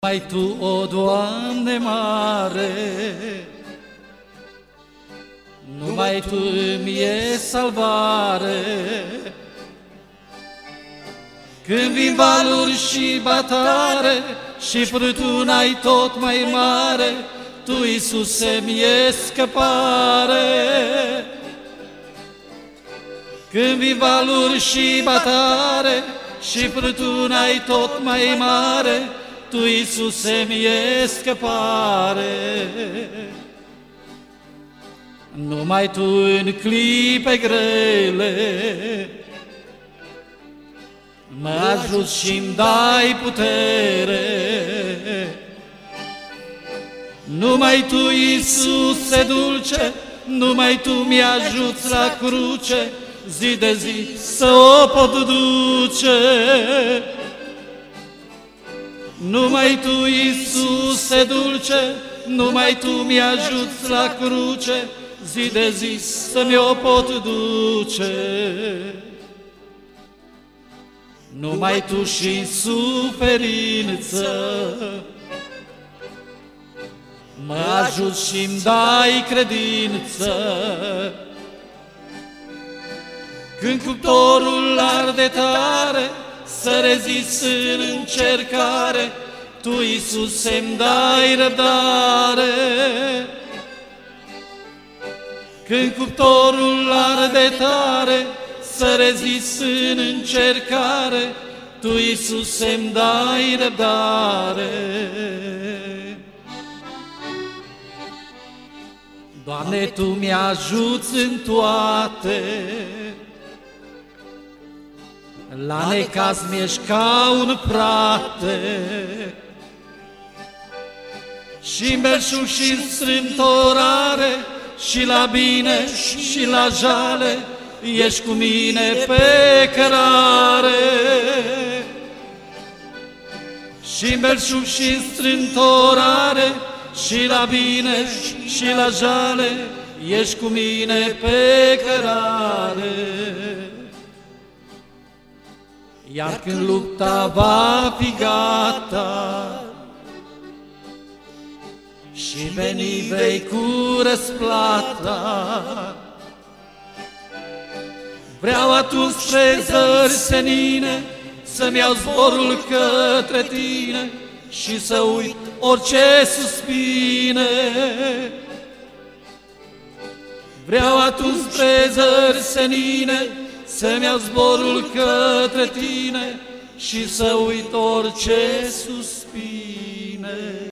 Numai Tu, o Doamne mare, numai Tu îmi e salvare. Când vin valuri și batare și furtuna-i tot mai mare, Tu, Iisuse, mi-e scăpare. Când vin valuri și batare și furtuna-i tot mai mare, Tu, Iisuse, mi-e scăpare. Numai Tu în clipe grele mă ajuți și-mi dai putere. Numai Tu, Iisuse dulce, numai Tu mi-ajuți la cruce, zi de zi să o pot duce. Numai Tu, Iisuse dulce, numai Tu mi-ajuți la cruce, zi de zi să mi-o pot duce. Numai Tu și-n suferință mă ajuți și-mi dai credință. Când cuptorul arde tare, să rezist în încercare, Tu, Iisuse-mi dai răbdare. Când cuptorul arde tare, să rezist în încercare, Tu, Iisuse-mi dai răbdare. Doamne, Tu mi-ajuți în toate, la necaz mi-ești ca un frate. Și-n belșug și-n strâmtorare, și la bine și la jale, ești cu mine pe cărare. Și-n belșug și-n strâmtorare, și la bine și la jale, ești cu mine pe cărare. Iar când lupta va fi gata și veni vei cu răsplata, vreau atunci spre zări senine să-mi iau zborul către Tine și să uit orice suspine. Vreau atunci spre zări senine să-mi iau zborul către Tine și să uit orice suspine.